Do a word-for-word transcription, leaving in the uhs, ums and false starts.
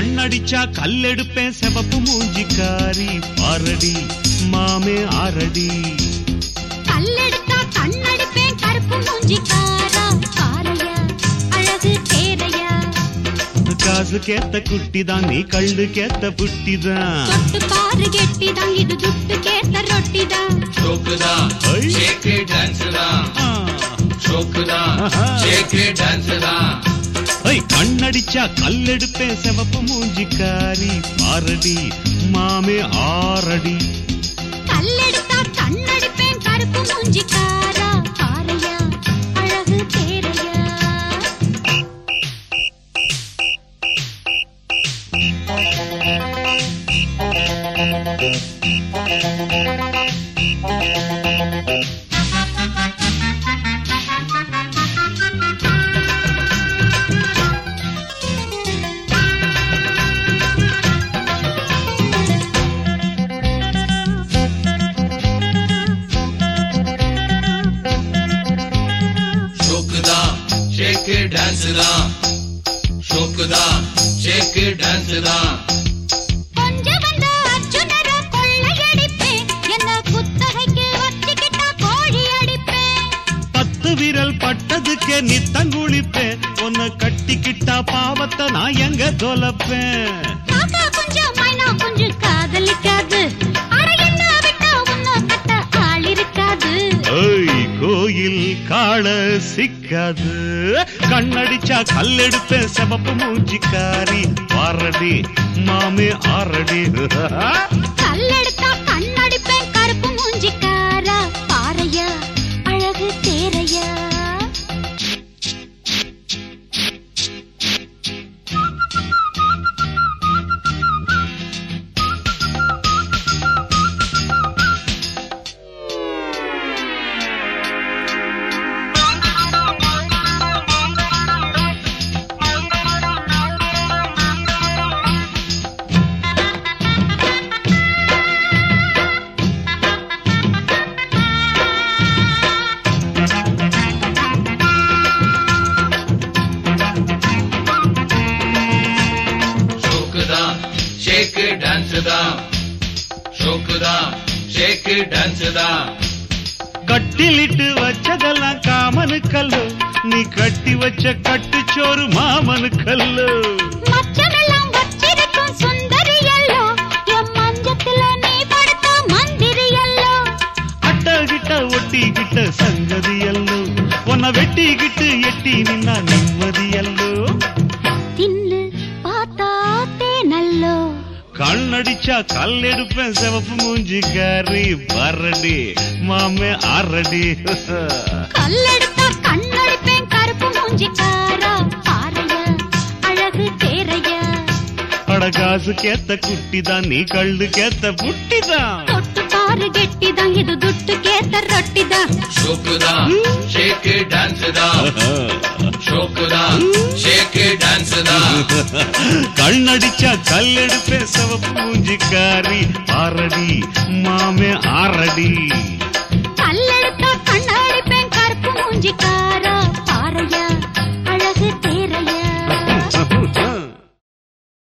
கண்ணடிச்சா கல்லெடுப்பேன் செவப்பு மூஞ்சிக்காரி பாரடி மாமே ஆரடி. கல்லெடுத்தா கண்ணடிப்பேன் கருப்பு மூஞ்சிக்காரா பாரையா அழகு தேரையா. காசு கேத்த குட்டிதான் நீ கள்ளு கேத்த புட்டிதான். தொட்டு பாரு கெட்டிதான் இது துட்டு கேத்த ரொட்டிதான். ஷோக்குதா ஷேக்கு டான்ஸ்தா ஷோக்குதா ஷேக்கு டான்ஸ்தா. கண்ணடிச்சா கல்லெடுப்பேன் செவப்பு மூஞ்சிக்காரி பாரடி மாமே ஆரடி. கல்லெடுத்தா கண்ணடிப்பேன் கருப்பு மூஞ்சிக்காரா பாரையா அழகு தேரையா. Shake டான்ஸ்தா ஷோக்குதா shake டான்ஸ்தா. கொஞ்சம் வந்த அர்ஜுனர கொள்ளையடிப்பேன் என்ன குத்தகைக்கு வச்சுக்கிட்டா கோழி அடிப்பேன். பத்து விரல் பட்டதுக்கே நித்தங்குளிப்பேன் உன்னை கட்டிக்கிட்டா பாவத்தை நான் எங்க தொலைப்பேன். காக்கா கொஞ்சம் மைனா கொஞ்சம் காதலிக்காது அட என்ன விட்டா உன்னை கட்ட ஆள் இருக்காது. கோயில் காண சிக்காது. கண்ணடிச்சா கல்லெடுப்பேன் செவப்பு மூஞ்சிக்காரி பாரடி மாமே ஆரடி. கல்லெடுத்தா கண்ணடிப்பேன் கருப்பு மூஞ்சிக்காரா பாரையா அழகு தேரையா. Shake டான்ஸ்தா ஷோக்குதா shake டான்ஸ்தா. கட்டிலிட்டு வச்சதெல்லாம் காமனுக்கல்லு நீ கட்டி வச்ச கட்டுச்சோறு மாமனுக்கல்லு. மச்சமெல்லாம் வச்சிருக்கும் சுந்தரியல்லோ என் மஞ்சத்துல நீ படுத்த மந்திரியல்லோ. அட்டகிட்ட ஒட்டிக்கிட்ட சங்கதியல்லோ உன்னை வெட்டிக்கிட்டு எட்டி நின்னா நிம்மதியல்லோ. தின்னு பார்த்தா தேனல்லோ. கண்ணடிச்சா கல்லெடுப்பேன் செவப்பு மூஞ்சிக்காரி பாரடி மாமே ஆரடி. கல்லெடுத்தா கண்ணடிப்பேன் கருப்பு மூஞ்சிக்காரா பாரையா அழகு தேரையா. அட காசு கேத்த குட்டிதான் நீ கள்ளு கேத்த புட்டிதான். தொட்டு பாரு கெட்டிதான் இது துட்டு கேத்த ரொட்டிதான். ஷோக்குதா ஷேக்கு டான்ஸ்தா ஷோக்குதா ஷேக்கு டான்ஸ்தா. கண்ணடிச்சா கல்லெடுப்பேன் செவப்பு மூஞ்சிக்காரி ஆரடி மாமே ஆரடி.